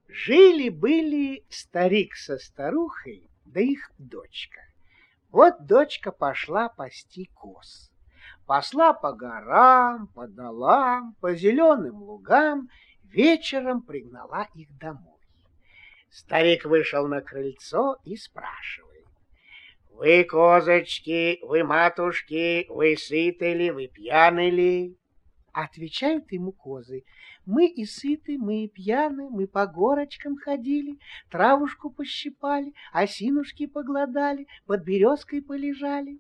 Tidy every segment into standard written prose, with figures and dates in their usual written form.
Жили-были старик со старухой, да их дочка. Вот дочка пошла пасти коз. Пасла по горам, по долам, по зеленым лугам, вечером пригнала их домой. Старик вышел на крыльцо и спрашивает: «Вы, козочки, вы, матушки, вы сыты ли, вы пьяны ли?» Отвечают ему козы: «Мы и сыты, мы и пьяны, мы по горочкам ходили, травушку пощипали, осинушки поглодали, под березкой полежали».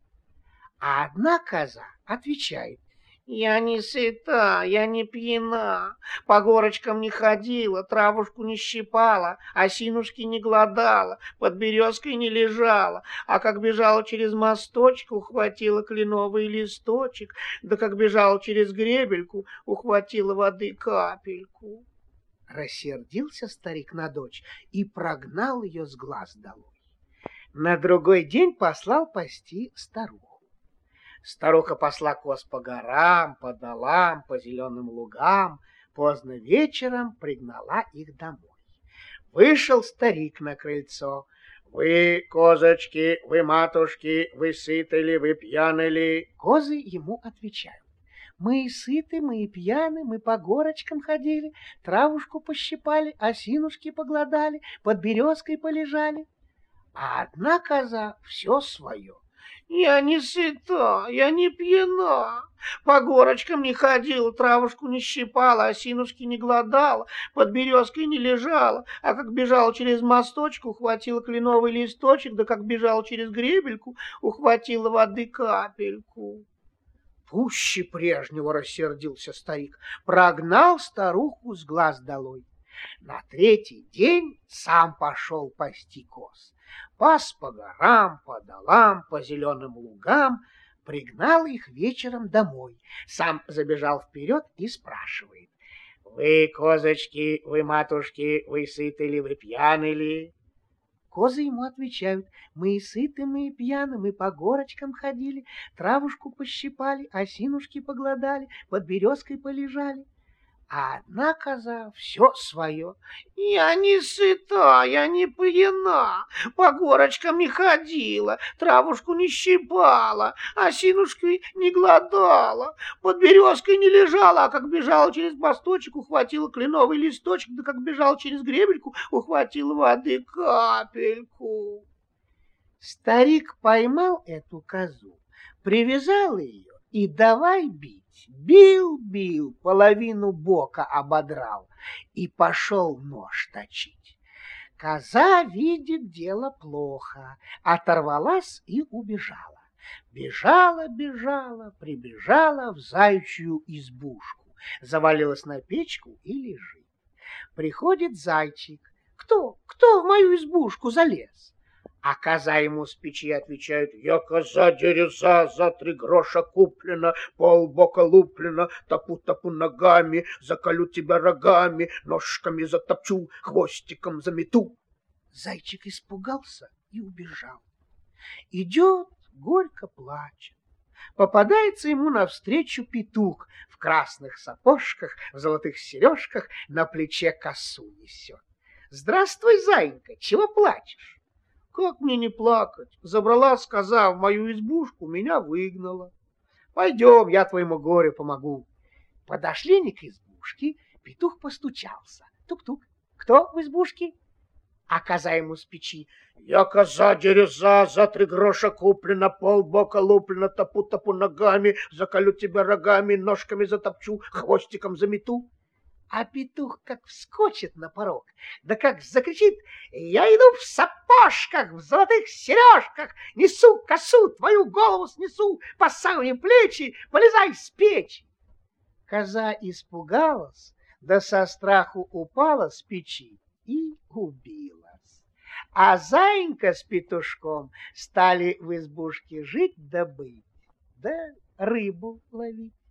А одна коза отвечает: «Я не сыта, я не пьяна, по горочкам не ходила, травушку не щипала, осинушки не глодала, под березкой не лежала, а как бежала через мосточек, ухватила кленовый листочек, да как бежала через гребельку, ухватила воды капельку». Рассердился старик на дочь и прогнал ее с глаз долой. На другой день послал пасти старуху. Старуха пасла коз по горам, по долам, по зеленым лугам, поздно вечером пригнала их домой. Вышел старик на крыльцо. «Вы, козочки, вы, матушки, вы сыты ли, вы пьяны ли?» Козы ему отвечают: «Мы и сыты, мы и пьяны, мы по горочкам ходили, травушку пощипали, осинушки поглодали, под березкой полежали». А одна коза все свое: «Я не сыта, я не пьяна, по горочкам не ходила, травушку не щипала, осинушки не глодала, под березкой не лежала, а как бежала через мосточек, ухватила кленовый листочек, да как бежала через гребельку, ухватила воды капельку». Пуще прежнего рассердился старик, прогнал старуху с глаз долой. На третий день сам пошел пасти коз. Пас по горам, по долам, по зеленым лугам, пригнал их вечером домой. Сам забежал вперед и спрашивает: «Вы, козочки, вы, матушки, вы сыты ли, вы пьяны ли?» Козы ему отвечают: «Мы и сыты, мы и пьяны, мы по горочкам ходили, травушку пощипали, осинушки поглодали, под березкой полежали». А одна коза все свое: «Я не сыта, я не пьяна, по горочкам не ходила, травушку не щипала, осинушки не глодала, под березкой не лежала, а как бежала через мосточек, ухватила кленовый листочек, да как бежала через гребельку, ухватила воды капельку». Старик поймал эту козу, привязал ее и давай бить. Бил, половину бока ободрал и пошел нож точить. Коза видит дело плохо, оторвалась и убежала. Бежала, прибежала в заячью избушку, завалилась на печку и лежит. Приходит зайчик: «Кто в мою избушку залез?» А коза ему с печи отвечает: «Я коза-дереза, за 3 гроша куплена, полбока луплена, топу-топу ногами, заколю тебя рогами, ножками затопчу, хвостиком замету». Зайчик испугался и убежал. Идет, горько плачет. Попадается ему навстречу петух в красных сапожках, в золотых сережках, на плече косу несет. «Здравствуй, зайка, чего плачешь?» «Как мне не плакать? Забралась коза в мою избушку, меня выгнала. Пойдем, я твоему горю помогу». Подошли они к избушке, петух постучался. Тук-тук. «Кто в избушке?» А коза ему с печи: «Я коза-дереза, за 3 гроша куплена, полбока луплена, топу-топу ногами, заколю тебя рогами, ножками затопчу, хвостиком замету». А петух как вскочит на порог, да как закричит: «Я иду в сапожках, в золотых сережках, несу косу, твою голову снесу, по самые плечи, полезай с печи». Коза испугалась, да со страху упала с печи и убилась. А заинька с петушком стали в избушке жить да быть, да рыбу ловить.